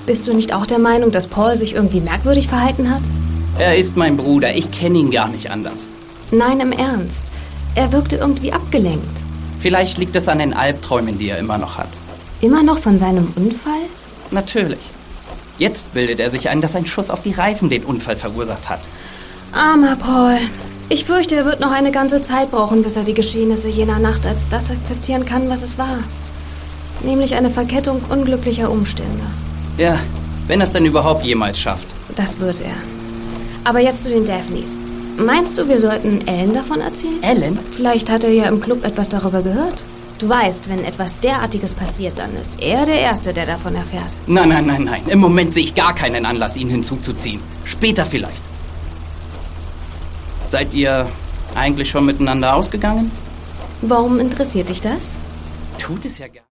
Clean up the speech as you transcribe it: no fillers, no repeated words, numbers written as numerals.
Bist du nicht auch der Meinung, dass Paul sich irgendwie merkwürdig verhalten hat? Er ist mein Bruder. Ich kenne ihn gar nicht anders. Nein, im Ernst. Er wirkte irgendwie abgelenkt. Vielleicht liegt es an den Albträumen, die er immer noch hat. Immer noch von seinem Unfall? Natürlich. Jetzt bildet er sich ein, dass ein Schuss auf die Reifen den Unfall verursacht hat. Armer Paul. Ich fürchte, er wird noch eine ganze Zeit brauchen, bis er die Geschehnisse jener Nacht als das akzeptieren kann, was es war. Nämlich eine Verkettung unglücklicher Umstände. Ja, wenn er es denn überhaupt jemals schafft. Das wird er. Aber jetzt zu den Daphnes. Meinst du, wir sollten Ellen davon erzählen? Ellen? Vielleicht hat er ja im Club etwas darüber gehört. Du weißt, wenn etwas derartiges passiert, dann ist er der Erste, der davon erfährt. Nein. Im Moment sehe ich gar keinen Anlass, ihn hinzuzuziehen. Später vielleicht. Seid ihr eigentlich schon miteinander ausgegangen? Warum interessiert dich das? Tut es ja gar nicht.